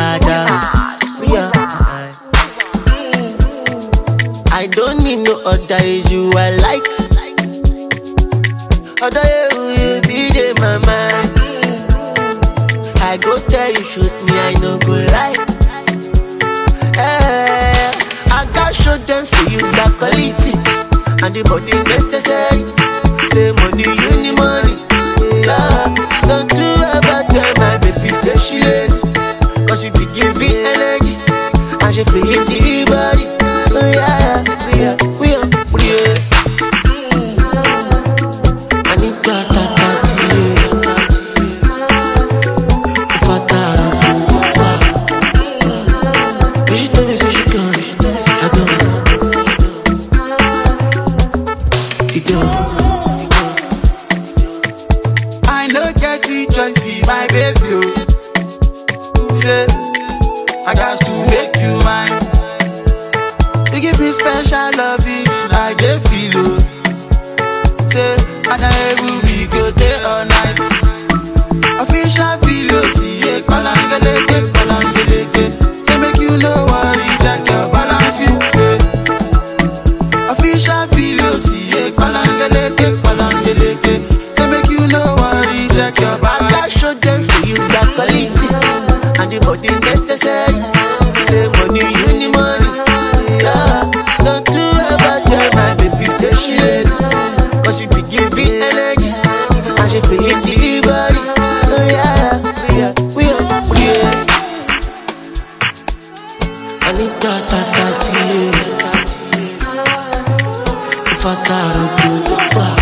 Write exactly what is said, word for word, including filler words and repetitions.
Dada. Yeah. I don't need no other, is you I like. Other you be in my mind. I go tell you truth, me I no go lie. Hey, I got show them for you that quality and the body necessary. Say money, you need money. Yeah, don't do about them, my baby say she lazy. Cause she be give me energy and she feeling the body. Oh yeah, yeah, we are, we are. I need that, that, that, yeah. If I die, I don't do that. But she tell me so she can, I don't. It don't. I no get the choice, see my baby. Say, I got to make you mine. You give me special loving, I get feel it. Say, and I will be good day all night. Official video, see it, palangeleke, palangeleke. Say, make you know what reject your balance. Official video, see it, palangeleke, palangeleke. Say, make you know what reject your balance. I show them for you that quality and the body necessary. Say money, you need money. Yeah, don't do about them, my baby say she lazy. Cause she be give me energy and she feeling the body. Oh yeah, yeah, we are, we are. I need that, that, that, yeah. If I gotta do that.